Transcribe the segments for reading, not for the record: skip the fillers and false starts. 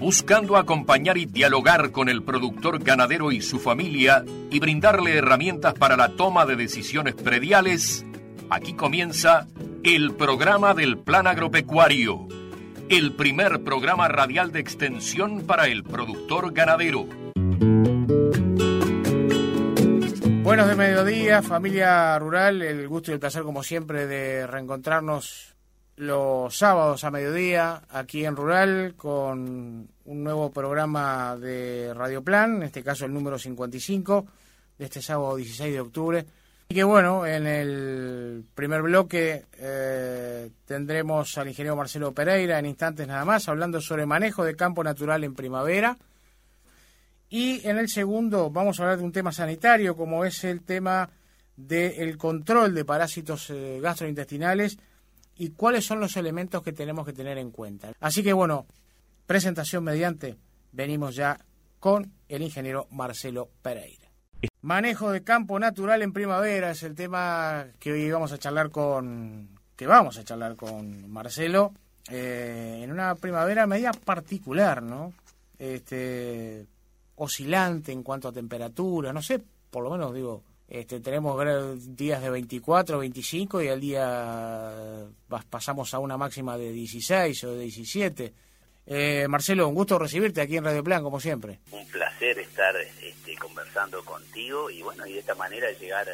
buscando acompañar y dialogar con el productor ganadero y su familia y brindarle herramientas para la toma de decisiones prediales, aquí comienza el programa del Plan Agropecuario, el primer programa radial de extensión para el productor ganadero. Buenos de mediodía, familia rural, el gusto y el placer como siempre de reencontrarnos los sábados a mediodía aquí en Rural con un nuevo programa de Radio Plan, en este caso el número 55 de este sábado 16 de octubre. Y que bueno, en el primer bloque tendremos al ingeniero Marcelo Pereira en instantes nada más, hablando sobre manejo de campo natural en primavera. Y en el segundo vamos a hablar de un tema sanitario, como es el tema del control de parásitos gastrointestinales y cuáles son los elementos que tenemos que tener en cuenta. Así que bueno, presentación mediante, venimos ya con el ingeniero Marcelo Pereira. Manejo de campo natural en primavera es el tema que hoy vamos a charlar con Marcelo, en una primavera media particular, ¿no? Oscilante en cuanto a temperatura, no sé, por lo menos digo, tenemos días de 24, 25 y al día pasamos a una máxima de 16 o de 17. Marcelo, un gusto recibirte aquí en Radio Plan, como siempre. Un placer estar conversando contigo y bueno, y de esta manera llegar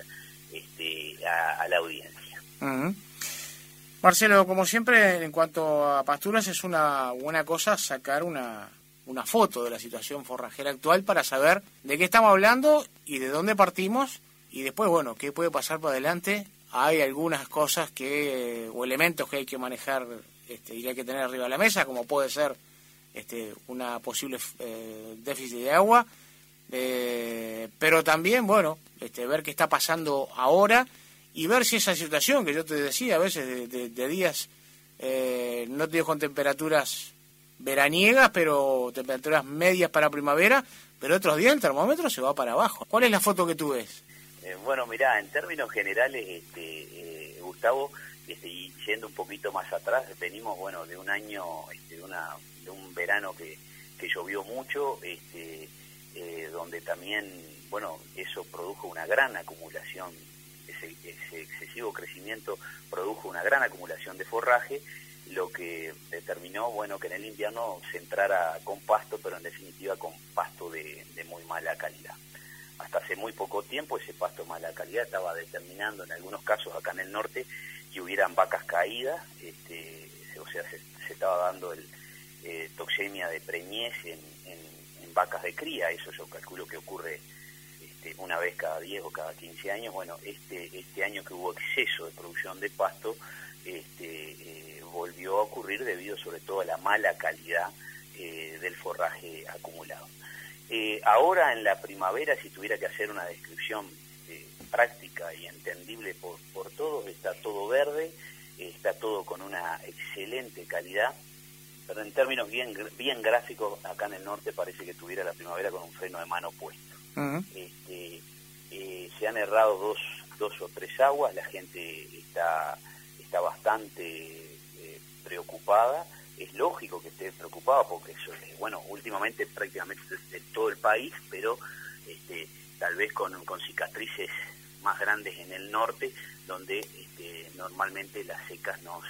a la audiencia. Uh-huh. Marcelo, como siempre, en cuanto a pasturas, es una buena cosa sacar una foto de la situación forrajera actual para saber de qué estamos hablando y de dónde partimos y después, bueno, qué puede pasar para adelante. Hay algunas cosas o elementos que hay que manejar y hay que tener arriba de la mesa, como puede ser una posible déficit de agua, pero también, bueno, ver qué está pasando ahora y ver si esa situación que yo te decía a veces de días, no te digo con temperaturas veraniegas, pero temperaturas medias para primavera, pero otros días el termómetro se va para abajo. ¿Cuál es la foto que tú ves? Bueno, mirá, en términos generales, Gustavo, y yendo un poquito más atrás, venimos, bueno, de un año, de un verano que llovió mucho, donde también, bueno, eso produjo una gran acumulación, ese excesivo crecimiento produjo una gran acumulación de forraje, lo que determinó, bueno, que en el invierno se entrara con pasto, pero en definitiva con pasto de muy mala calidad. Hasta hace muy poco tiempo ese pasto de mala calidad estaba determinando en algunos casos acá en el norte que hubieran vacas caídas, o sea, se estaba dando toxemia de preñez en vacas de cría. Eso yo calculo que ocurre una vez cada 10 o cada 15 años. Bueno, este año que hubo exceso de producción de pasto, volvió a ocurrir debido sobre todo a la mala calidad del forraje acumulado. Ahora en la primavera, si tuviera que hacer una descripción práctica y entendible por todos, está todo verde, está todo con una excelente calidad, pero en términos bien gráficos, acá en el norte parece que tuviera la primavera con un freno de mano puesto. Uh-huh. Se han errado dos o tres aguas, la gente está bastante preocupada. Es lógico que esté preocupada porque eso es, bueno, últimamente prácticamente de todo el país, pero tal vez con cicatrices más grandes en el norte, donde normalmente las secas nos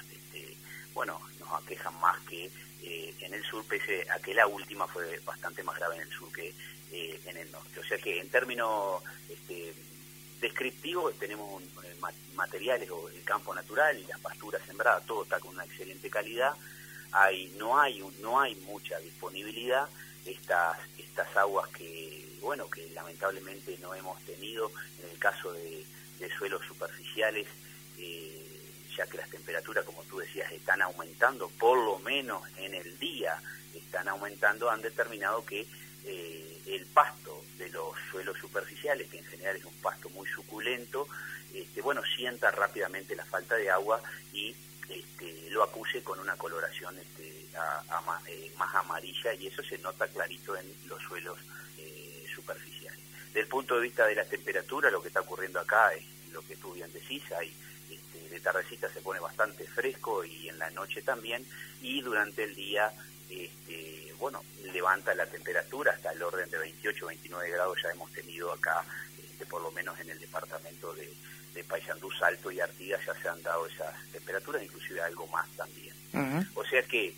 aquejan más que en el sur, pese a que la última fue bastante más grave en el sur que en el norte. O sea que en términos descriptivos tenemos materiales o el campo natural y las pasturas sembradas, todo está con una excelente calidad. No hay mucha disponibilidad. Estas aguas que lamentablemente no hemos tenido en el caso de suelos superficiales, ya que las temperaturas, como tú decías, están aumentando, por lo menos en el día están aumentando, han determinado que el pasto de los suelos superficiales, que en general es un pasto muy suculento, sienta rápidamente la falta de agua y lo acuse con una coloración más amarilla, y eso se nota clarito en los suelos superficiales. Desde el punto de vista de la temperatura, lo que está ocurriendo acá es lo que tú bien decís, de tardecita se pone bastante fresco y en la noche también, y durante el día bueno, levanta la temperatura hasta el orden de 28, 29 grados. Ya hemos tenido acá, por lo menos en el departamento de Paysandú, Salto y Artigas, ya se han dado esas temperaturas, inclusive algo más también. O sea que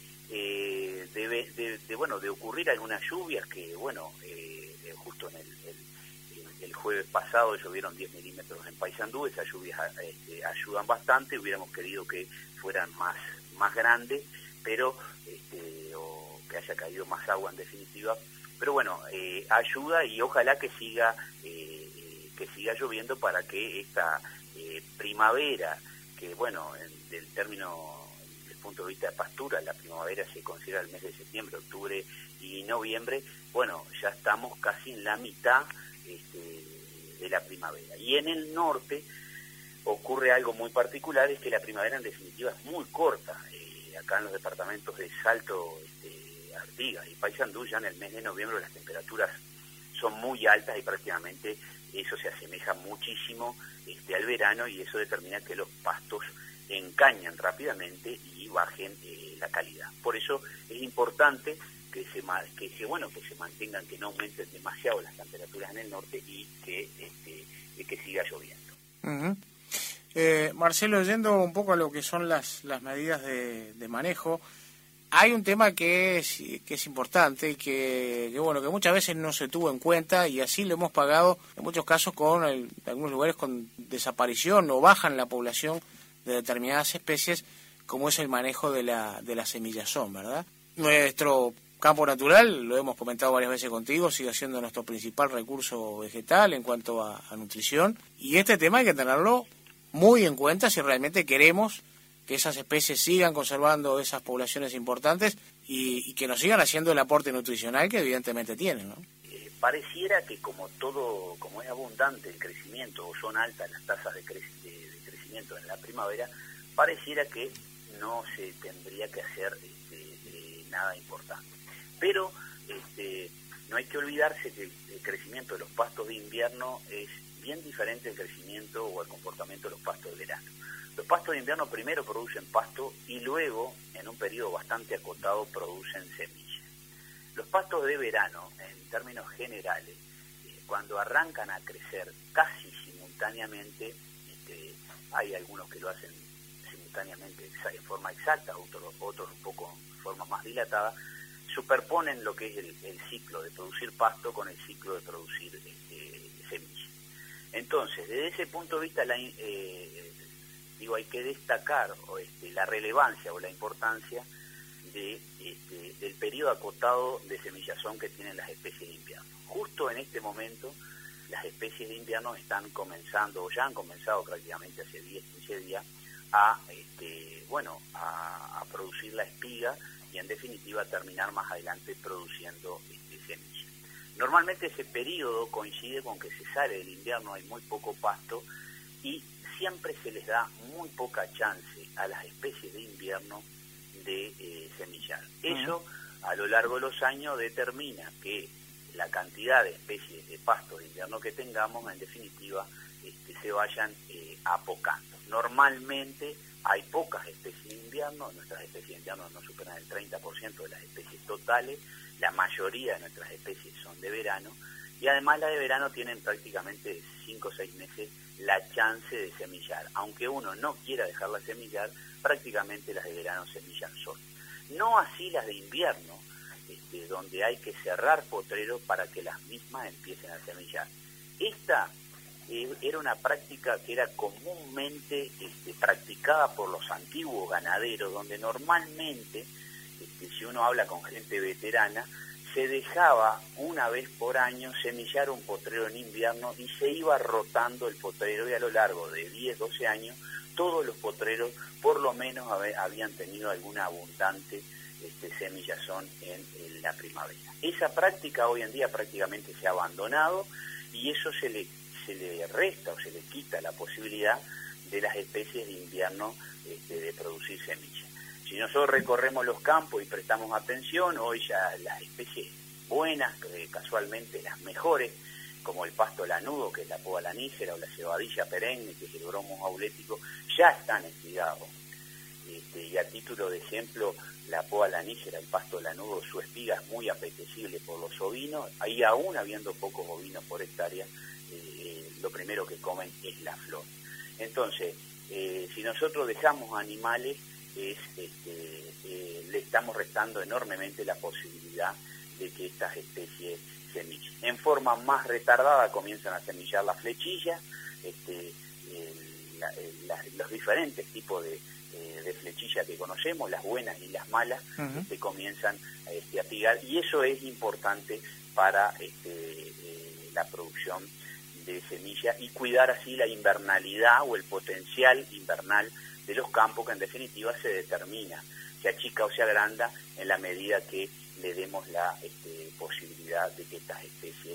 de ocurrir algunas lluvias que, bueno, justo en el jueves pasado llovieron 10 milímetros en Paysandú. Esas lluvias ayudan bastante. Hubiéramos querido que fueran más grandes, pero o que haya caído más agua en definitiva. Pero bueno, ayuda, y ojalá que siga lloviendo para que esta primavera, que bueno, del punto de vista de pastura, la primavera se considera el mes de septiembre, octubre y noviembre. Bueno, ya estamos casi en la mitad de la primavera. Y en el norte ocurre algo muy particular, es que la primavera en definitiva es muy corta. Acá en los departamentos de Salto, Artigas y Paysandú, ya en el mes de noviembre las temperaturas son muy altas y prácticamente eso se asemeja muchísimo al verano, y eso determina que los pastos encañan rápidamente y bajen la calidad. Por eso es importante que se mantengan, que no aumenten demasiado las temperaturas en el norte y que siga lloviendo. Marcelo, yendo un poco a lo que son las medidas de manejo, hay un tema que es importante, que bueno, que muchas veces no se tuvo en cuenta, y así lo hemos pagado en muchos casos con algunos lugares con desaparición o baja en la población de determinadas especies, como es el manejo de la semillazón, ¿verdad? Nuestro campo natural, lo hemos comentado varias veces contigo, sigue siendo nuestro principal recurso vegetal en cuanto a nutrición, y este tema hay que tenerlo muy en cuenta si realmente queremos que esas especies sigan conservando esas poblaciones importantes y que nos sigan haciendo el aporte nutricional que evidentemente tienen, ¿no? Pareciera que como es abundante el crecimiento, o son altas las tasas de crecimiento en la primavera, pareciera que no se tendría que hacer nada importante. Pero no hay que olvidarse que el crecimiento de los pastos de invierno es bien diferente al crecimiento o al comportamiento de los pastos de verano. Los pastos de invierno primero producen pasto y luego, en un periodo bastante acotado, producen semillas. Los pastos de verano, en términos generales, cuando arrancan a crecer casi simultáneamente, hay algunos que lo hacen simultáneamente en forma exacta, otros un poco en forma más dilatada, superponen lo que es el ciclo de producir pasto con el ciclo de producir semillas. Entonces, desde ese punto de vista, hay que destacar la relevancia o la importancia del periodo acotado de semillazón que tienen las especies de invierno. Justo en este momento, las especies de invierno están comenzando, o ya han comenzado prácticamente hace 10, 15 días, a producir la espiga y en definitiva terminar más adelante produciendo semillas. Normalmente ese periodo coincide con que se sale del invierno, hay muy poco pasto y siempre se les da muy poca chance a las especies de invierno de semillar. Eso a lo largo de los años determina que la cantidad de especies de pasto de invierno que tengamos en definitiva se vayan apocando. Normalmente hay pocas especies de invierno, nuestras especies de invierno no superan el 30% de las especies totales, la mayoría de nuestras especies son de verano, y además las de verano tienen prácticamente 5 o 6 meses la chance de semillar. Aunque uno no quiera dejarla semillar, prácticamente las de verano semillan solas. No así las de invierno, donde hay que cerrar potreros para que las mismas empiecen a semillar. Esta era una práctica que era comúnmente practicada por los antiguos ganaderos, donde normalmente, si uno habla con gente veterana, se dejaba una vez por año semillar un potrero en invierno y se iba rotando el potrero, y a lo largo de 10, 12 años todos los potreros por lo menos habían tenido alguna abundante semillazón en la primavera. Esa práctica hoy en día prácticamente se ha abandonado, y eso se le resta o se le quita la posibilidad de las especies de invierno de producir semillas. Si nosotros recorremos los campos y prestamos atención, hoy ya las especies buenas, casualmente las mejores, como el pasto lanudo, que es la poa lanígera, o la cebadilla perenne, que es el bromo aulético, ya están espigados. y a título de ejemplo, la poa lanígera, el pasto lanudo, su espiga es muy apetecible por los ovinos, ahí aún habiendo pocos ovinos por hectárea, lo primero que comen es la flor. Entonces, si nosotros dejamos animales, le estamos restando enormemente la posibilidad de que estas especies semillen. En forma más retardada comienzan a semillar las flechillas, los diferentes tipos de flechillas que conocemos, las buenas y las malas, comienzan a pigar, y eso es importante para la producción de semillas y cuidar así la invernalidad o el potencial invernal de los campos, que en definitiva se determina, se achica o se agranda en la medida que le demos la posibilidad de que estas especies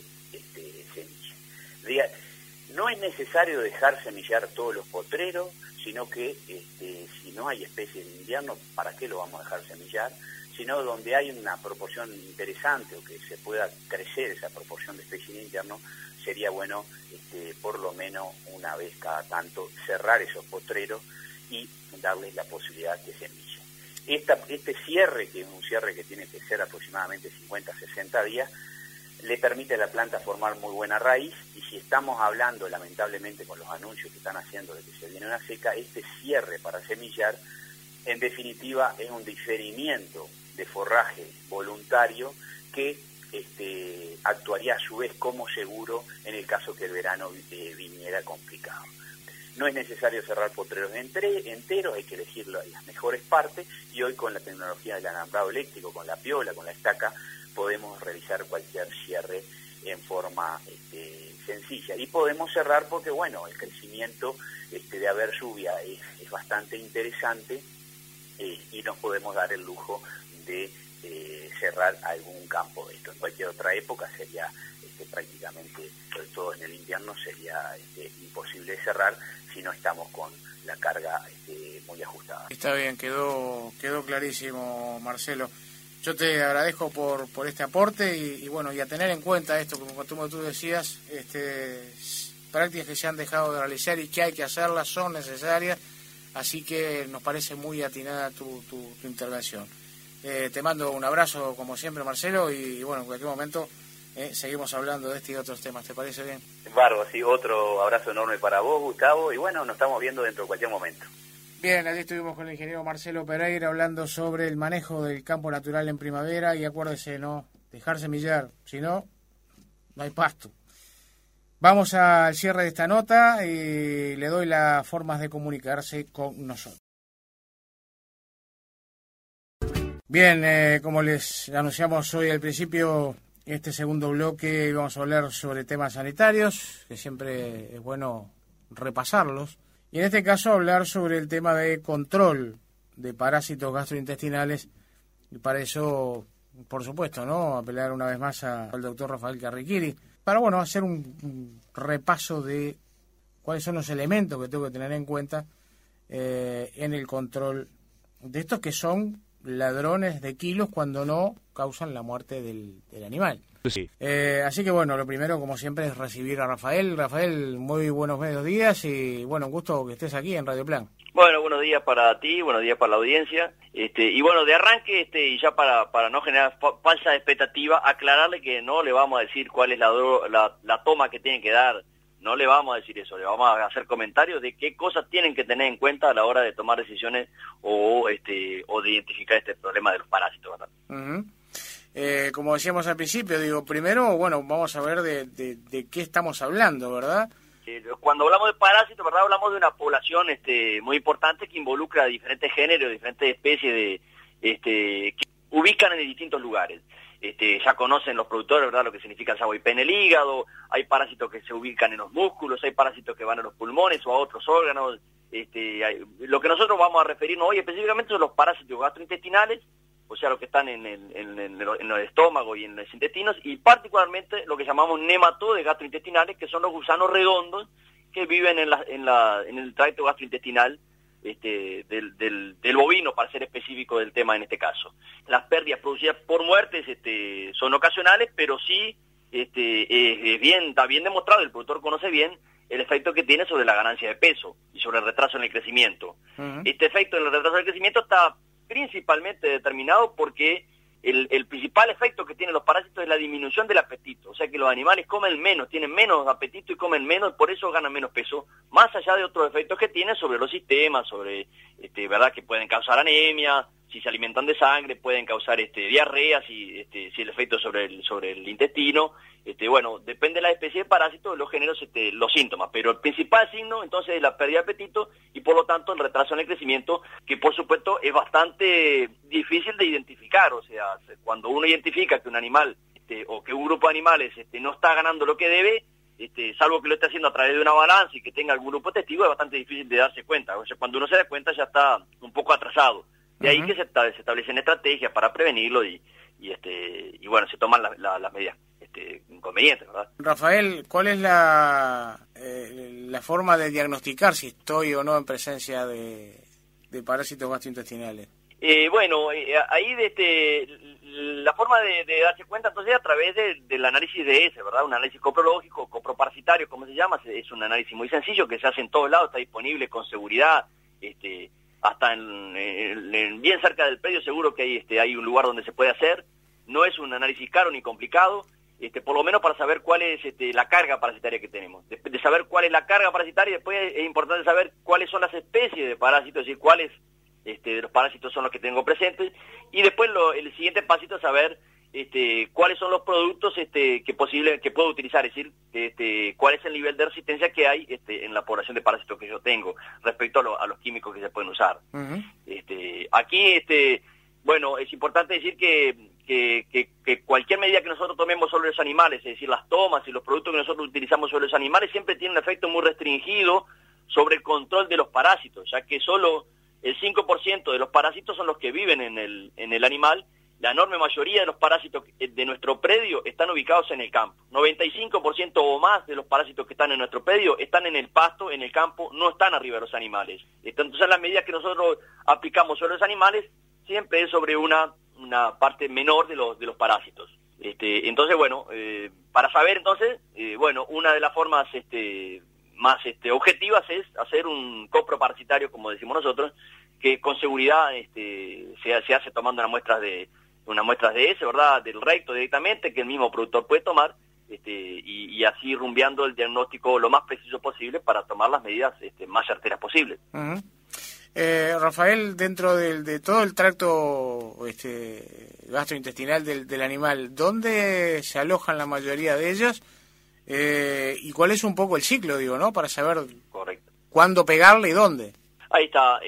semillen. No es necesario dejar semillar todos los potreros, sino que si no hay especies de invierno, ¿para qué lo vamos a dejar semillar? Sino donde hay una proporción interesante o que se pueda crecer esa proporción de especies de invierno, sería bueno por lo menos una vez cada tanto cerrar esos potreros y darles la posibilidad de semilla. Este cierre, que es un cierre que tiene que ser aproximadamente 50-60 días, le permite a la planta formar muy buena raíz, y si estamos hablando, lamentablemente, con los anuncios que están haciendo de que se viene una seca, este cierre para semillar, en definitiva, es un diferimiento de forraje voluntario que actuaría a su vez como seguro en el caso que el verano viniera complicado. No es necesario cerrar potreros enteros, hay que elegir las mejores partes, y hoy con la tecnología del alambrado eléctrico, con la piola, con la estaca, podemos realizar cualquier cierre en forma sencilla. Y podemos cerrar porque, bueno, el crecimiento de haber lluvia es bastante interesante, y nos podemos dar el lujo de cerrar algún campo de esto. En cualquier otra época sería prácticamente, sobre todo en el invierno, sería imposible de cerrar si no estamos con la carga muy ajustada. Está bien, quedó clarísimo, Marcelo. Yo te agradezco por este aporte y bueno, y a tener en cuenta esto, como tú decías, prácticas que se han dejado de realizar y que hay que hacerlas, son necesarias, así que nos parece muy atinada tu intervención. Te mando un abrazo como siempre, Marcelo, y bueno, en cualquier momento seguimos hablando de este y otros temas. ¿Te parece bien? Bárbaro, sí, otro abrazo enorme para vos, Gustavo, y bueno, nos estamos viendo dentro de cualquier momento. Bien, aquí estuvimos con el ingeniero Marcelo Pereira hablando sobre el manejo del campo natural en primavera, y acuérdese, no dejar semillar, si no, no hay pasto. Vamos al cierre de esta nota y le doy las formas de comunicarse con nosotros. Bien, como les anunciamos hoy al principio, este segundo bloque vamos a hablar sobre temas sanitarios, que siempre es bueno repasarlos. Y en este caso hablar sobre el tema de control de parásitos gastrointestinales, y para eso, por supuesto, ¿no?, apelar una vez más al doctor Rafael Carriquiri, para, bueno, hacer un repaso de cuáles son los elementos que tengo que tener en cuenta en el control de estos que son ladrones de kilos cuando no causan la muerte del animal. Sí. Así que bueno, lo primero, como siempre, es recibir a Rafael. Rafael, muy buenos mediodías y bueno, un gusto que estés aquí en Radio Plan. Bueno, buenos días para ti, buenos días para la audiencia. Y bueno, de arranque, y ya para no generar falsa expectativa, aclararle que no le vamos a decir cuál es la toma que tienen que dar. No le vamos a decir eso, le vamos a hacer comentarios de qué cosas tienen que tener en cuenta a la hora de tomar decisiones o de identificar este problema de los parásitos, ¿verdad? Uh-huh. Como decíamos al principio, primero, bueno, vamos a ver de qué estamos hablando, ¿verdad? Cuando hablamos de parásitos, ¿verdad?, hablamos de una población muy importante que involucra a diferentes géneros, diferentes especies que ubican en distintos lugares. Ya conocen los productores, ¿verdad?, lo que significa el saboipé en el hígado, hay parásitos que se ubican en los músculos, hay parásitos que van a los pulmones o a otros órganos. Lo que nosotros vamos a referirnos hoy específicamente son los parásitos gastrointestinales, o sea, los que están en el estómago y en los intestinos, y particularmente lo que llamamos nematodes gastrointestinales, que son los gusanos redondos que viven en el tracto gastrointestinal del bovino, para ser específico del tema en este caso. Las pérdidas producidas por muertes son ocasionales, pero sí está bien demostrado, el productor conoce bien el efecto que tiene sobre la ganancia de peso y sobre el retraso en el crecimiento. Este efecto en el retraso del crecimiento está principalmente determinado porque el principal efecto que tienen los parásitos es la disminución del apetito, o sea que los animales comen menos, tienen menos apetito y comen menos, por eso ganan menos peso, más allá de otros efectos que tienen sobre los sistemas, sobre, verdad, que pueden causar anemia, si se alimentan de sangre, pueden causar diarrea, si el efecto sobre el intestino, bueno, depende de la especie de parásito, los géneros, los síntomas, pero el principal signo entonces es la pérdida de apetito y por lo tanto el retraso en el crecimiento, que por supuesto es bastante difícil de identificar, o sea, cuando uno identifica que un animal o que un grupo de animales no está ganando lo que debe, salvo que lo esté haciendo a través de una balanza y que tenga algún grupo testigo, es bastante difícil de darse cuenta, o sea, cuando uno se da cuenta ya está un poco atrasado. De ahí que se establecen estrategias para prevenirlo y bueno, se toman las medidas convenientes, ¿verdad? Rafael, ¿cuál es la forma de diagnosticar si estoy o no en presencia de parásitos gastrointestinales? Bueno, ahí la forma de darse cuenta entonces a través del análisis de ese, ¿verdad? Un análisis coprológico, coproparasitario, como se llama, es un análisis muy sencillo que se hace en todos lados, está disponible con seguridad, hasta bien cerca del predio seguro que hay un lugar donde se puede hacer. No es un análisis caro ni complicado, por lo menos para saber cuál es la carga parasitaria que tenemos. De saber cuál es la carga parasitaria, después es importante saber cuáles son las especies de parásitos, es decir, cuáles de los parásitos son los que tengo presentes, y después el siguiente pasito es saber cuáles son los productos que puedo utilizar, es decir, cuál es el nivel de resistencia que hay en la población de parásitos que yo tengo respecto a los químicos que se pueden usar. Aquí, bueno, es importante decir que cualquier medida que nosotros tomemos sobre los animales, es decir, las tomas y los productos que nosotros utilizamos sobre los animales, siempre tienen un efecto muy restringido sobre el control de los parásitos, ya que solo el 5% de los parásitos son los que viven en el animal. La enorme mayoría de los parásitos de nuestro predio están ubicados en el campo. 95% o más de los parásitos que están en nuestro predio están en el pasto, en el campo, no están arriba de los animales. Entonces las medidas que nosotros aplicamos sobre los animales siempre es sobre una parte menor de los parásitos. Entonces, bueno, para saber entonces, bueno, una de las formas más objetivas es hacer un coproparasitario, como decimos nosotros, que con seguridad se hace tomando unas muestras de ese, ¿verdad?, del recto directamente, que el mismo productor puede tomar, y así rumbeando el diagnóstico lo más preciso posible para tomar las medidas más certeras posibles. Rafael, dentro de todo el tracto gastrointestinal del animal, ¿dónde se alojan la mayoría de ellos? ¿Y cuál es un poco el ciclo, digo, ¿no? Para saber Correcto. Cuándo pegarle y dónde. Ahí está,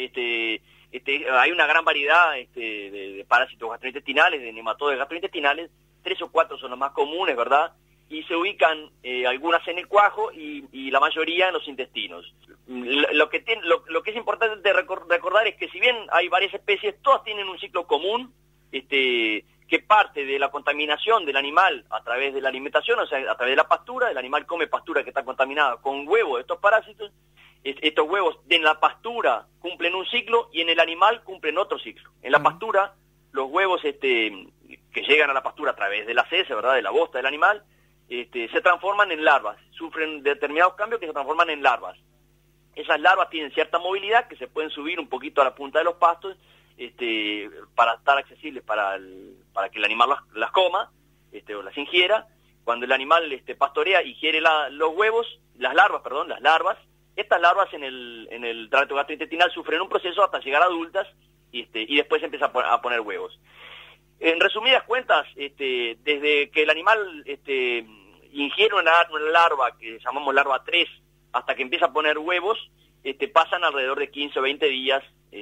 hay una gran variedad de parásitos gastrointestinales, de nematodes gastrointestinales, 3 o 4 son los más comunes, ¿verdad? Y se ubican algunas en el cuajo y la mayoría en los intestinos. Lo que es importante recordar es que si bien hay varias especies, todas tienen un ciclo común, que parte de la contaminación del animal a través de la alimentación, o sea, a través de la pastura. El animal come pastura que está contaminada con huevos de estos parásitos. Estos huevos en la pastura cumplen un ciclo y en el animal cumplen otro ciclo. En la pastura, los huevos que llegan a la pastura a través de las heces, ¿verdad?, de la bosta del animal, se transforman en larvas, sufren determinados cambios que se transforman en larvas. Esas larvas tienen cierta movilidad, que se pueden subir un poquito a la punta de los pastos, para estar accesibles para que el animal las coma, o las ingiera. Cuando el animal pastorea, ingiere los huevos, las larvas, estas larvas en el tracto gastrointestinal sufren un proceso hasta llegar a adultas, y después empieza a poner huevos. En resumidas cuentas, desde que el animal ingiere una larva, que llamamos larva 3, hasta que empieza a poner huevos, pasan alrededor de 15 o 20 días,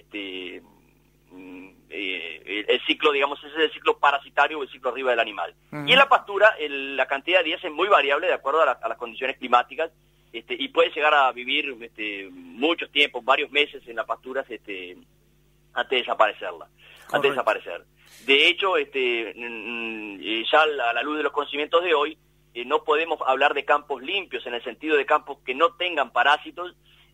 el ciclo, digamos, ese es el ciclo parasitario o el ciclo arriba del animal. Y en la pastura, la cantidad de días es muy variable de acuerdo a las condiciones climáticas, y puede llegar a vivir muchos tiempos, varios meses en la pastura, antes de desaparecerla. Antes de desaparecer. De hecho, ya a la luz de los conocimientos de hoy, no podemos hablar de campos limpios en el sentido de campos que no tengan parásitos,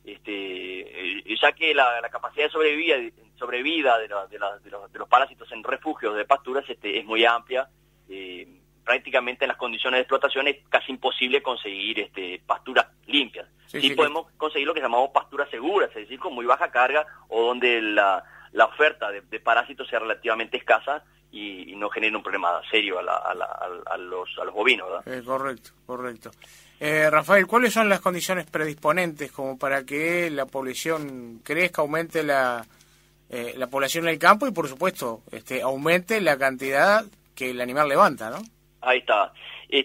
ya que la capacidad de sobrevida de los parásitos en refugios de pasturas es muy amplia. prácticamente en las condiciones de explotación es casi imposible conseguir pasturas limpias. Sí, podemos conseguir lo que llamamos pasturas seguras, es decir, con muy baja carga o donde la oferta de parásitos sea relativamente escasa y no genere un problema serio a los bovinos, ¿verdad? Correcto. Rafael, ¿cuáles son las condiciones predisponentes como para que la población crezca, aumente la población en el campo y, por supuesto, aumente la cantidad que el animal levanta, ¿no? Ahí está.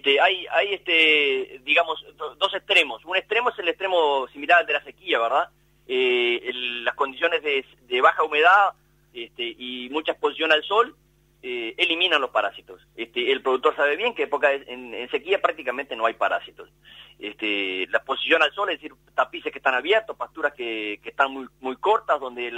Hay digamos, dos extremos. Un extremo es el extremo similar al de la sequía, ¿verdad? Las condiciones de baja humedad y mucha exposición al sol eliminan los parásitos. El productor sabe bien que en sequía prácticamente no hay parásitos. La exposición al sol, es decir, tapices que están abiertos, pasturas que están muy, muy cortas, donde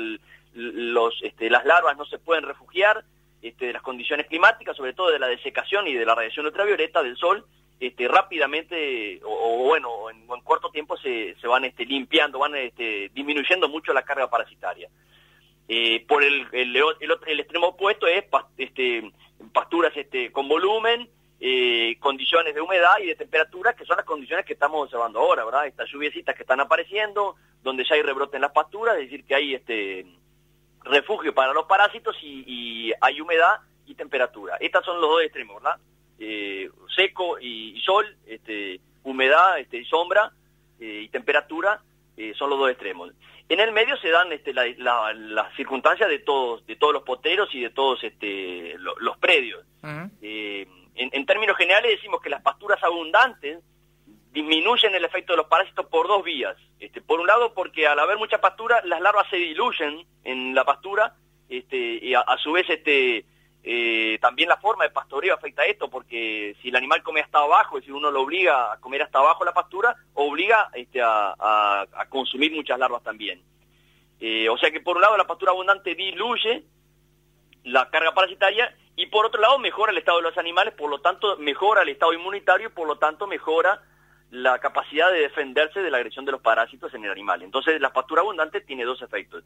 las larvas no se pueden refugiar, de las condiciones climáticas, sobre todo de la desecación y de la radiación ultravioleta del sol, rápidamente en corto tiempo se van limpiando, van disminuyendo mucho la carga parasitaria. Por el extremo opuesto es pasturas con volumen, condiciones de humedad y de temperatura, que son las condiciones que estamos observando ahora, ¿verdad? Estas lluviecitas que están apareciendo, donde ya hay rebrote en las pasturas, es decir, que hay refugio para los parásitos y hay humedad y temperatura. Estos son los dos extremos, ¿verdad? Seco y sol, humedad y sombra y temperatura son los dos extremos. En el medio se dan las circunstancias de todos los poteros y de todos los predios. Uh-huh. En términos generales decimos que las pasturas abundantes disminuyen el efecto de los parásitos por dos vías. Por un lado, porque al haber mucha pastura, las larvas se diluyen en la pastura, y a su vez también la forma de pastoreo afecta a esto, porque si el animal come hasta abajo, y si uno lo obliga a comer hasta abajo la pastura, obliga a consumir muchas larvas también. O sea que por un lado la pastura abundante diluye la carga parasitaria, y por otro lado mejora el estado de los animales, por lo tanto mejora el estado inmunitario, y por lo tanto mejora la capacidad de defenderse de la agresión de los parásitos en el animal. Entonces la pastura abundante tiene dos efectos.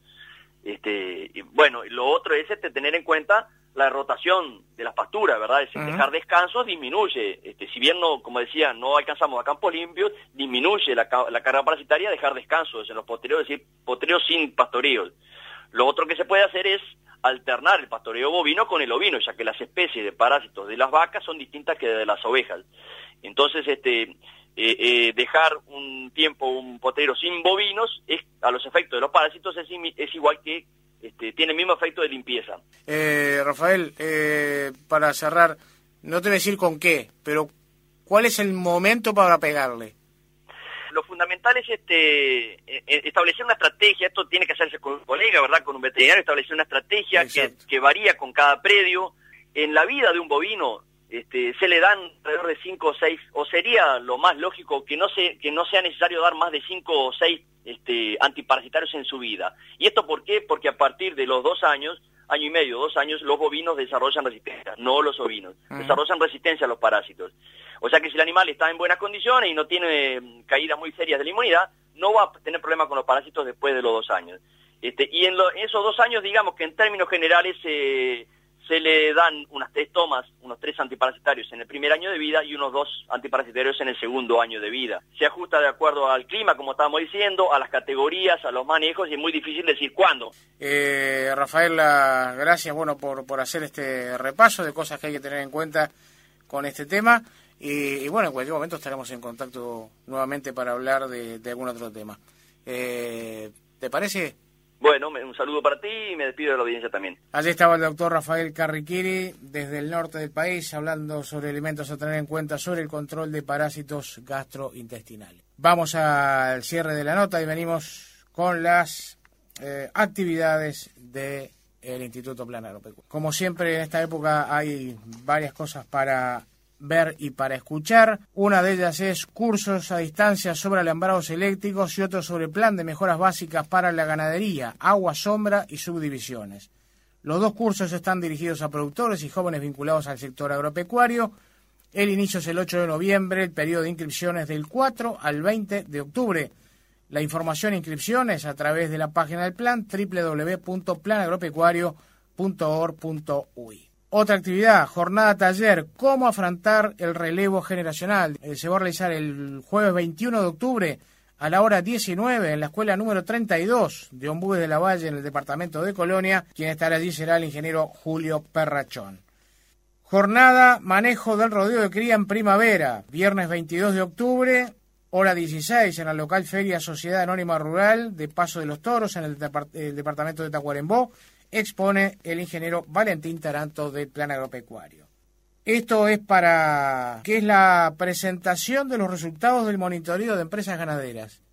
Lo otro es tener en cuenta la rotación de las pasturas, ¿verdad? Es decir, dejar descansos disminuye, si bien no, como decía, no alcanzamos a campos limpios, disminuye la carga parasitaria, dejar descansos en los postereos, es decir, postereos sin pastoreos. Lo otro que se puede hacer es alternar el pastoreo bovino con el ovino, ya que las especies de parásitos de las vacas son distintas que de las ovejas. Entonces, dejar un tiempo un potrero sin bovinos a los efectos de los parásitos es igual que tiene el mismo efecto de limpieza. Rafael, para cerrar, no te voy a decir con qué, pero ¿cuál es el momento para pegarle? Lo fundamental es establecer una estrategia. Esto tiene que hacerse con un colega, ¿verdad? Con un veterinario, establecer una estrategia que varía con cada predio. En la vida de un bovino se le dan alrededor de 5 o 6, o sería lo más lógico que no sea necesario dar más de 5 o 6 antiparasitarios en su vida. ¿Y esto por qué? Porque a partir de los 2 años, año y medio, 2 años, los bovinos desarrollan resistencia, no los ovinos, desarrollan resistencia a los parásitos. O sea que si el animal está en buenas condiciones y no tiene caídas muy serias de la inmunidad, no va a tener problema con los parásitos después de los 2 años. Y en esos 2 años, digamos que en términos generales se le dan unas 3 tomas, unos 3 antiparasitarios en el primer año de vida y unos 2 antiparasitarios en el segundo año de vida. Se ajusta de acuerdo al clima, como estábamos diciendo, a las categorías, a los manejos, y es muy difícil decir cuándo. Rafael, gracias por hacer este repaso de cosas que hay que tener en cuenta con este tema. Y en cualquier momento estaremos en contacto nuevamente para hablar de algún otro tema. ¿Te parece? Bueno, un saludo para ti y me despido de la audiencia también. Allí estaba el doctor Rafael Carriquiri, desde el norte del país, hablando sobre elementos a tener en cuenta sobre el control de parásitos gastrointestinales. Vamos al cierre de la nota y venimos con las actividades del Instituto Plan Agropecuario. Como siempre, en esta época hay varias cosas para ver y para escuchar. Una de ellas es cursos a distancia sobre alambrados eléctricos y otro sobre plan de mejoras básicas para la ganadería, agua, sombra y subdivisiones. Los 2 cursos están dirigidos a productores y jóvenes vinculados al sector agropecuario. El inicio es el 8 de noviembre, el periodo de inscripciones del 4 al 20 de octubre. La información e inscripciones a través de la página del plan www.planagropecuario.org.uy. Otra actividad, jornada taller, cómo afrontar el relevo generacional. Se va a realizar el jueves 21 de octubre a la hora 19 en la escuela número 32 de Ombúes de la Valle, en el departamento de Colonia. Quien estará allí será el ingeniero Julio Perrachón. Jornada manejo del rodeo de cría en primavera, viernes 22 de octubre, hora 16 en la local Feria Sociedad Anónima Rural de Paso de los Toros en el departamento de Tacuarembó. Expone el ingeniero Valentín Taranto del Plan Agropecuario. Esto es que es la presentación de los resultados del monitoreo de empresas ganaderas.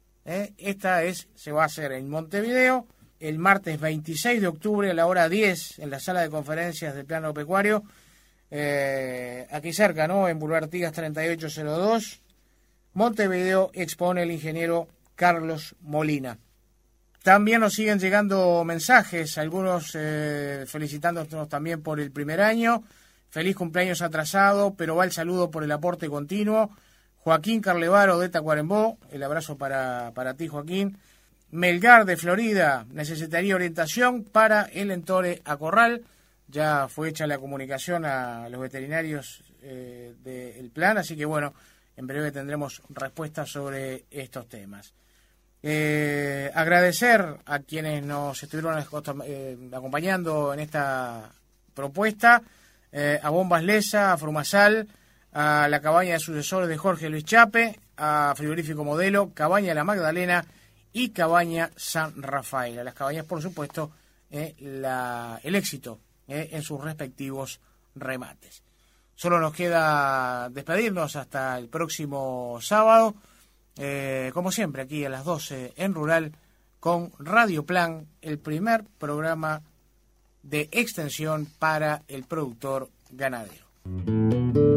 Se va a hacer en Montevideo el martes 26 de octubre a la hora 10 en la sala de conferencias del Plan Agropecuario, aquí cerca, ¿no? En Boulevard Artigas 3802, Montevideo. Expone el ingeniero Carlos Molina. También nos siguen llegando mensajes, algunos felicitándonos también por el primer año. Feliz cumpleaños atrasado, pero va el saludo por el aporte continuo. Joaquín Carlevaro de Tacuarembó, el abrazo para ti, Joaquín. Melgar de Florida, necesitaría orientación para el entore a corral. Ya fue hecha la comunicación a los veterinarios del plan, así que bueno, en breve tendremos respuestas sobre estos temas. Agradecer a quienes nos estuvieron acompañando en esta propuesta, a Bombas Lesa, a Frumasal, a la cabaña de sucesores de Jorge Luis Chape, a Frigorífico Modelo, Cabaña La Magdalena y Cabaña San Rafael. A las cabañas, por supuesto, el éxito en sus respectivos remates. Solo nos queda despedirnos hasta el próximo sábado. Como siempre, aquí a las 12 en Rural, con Radio Plan, el primer programa de extensión para el productor ganadero.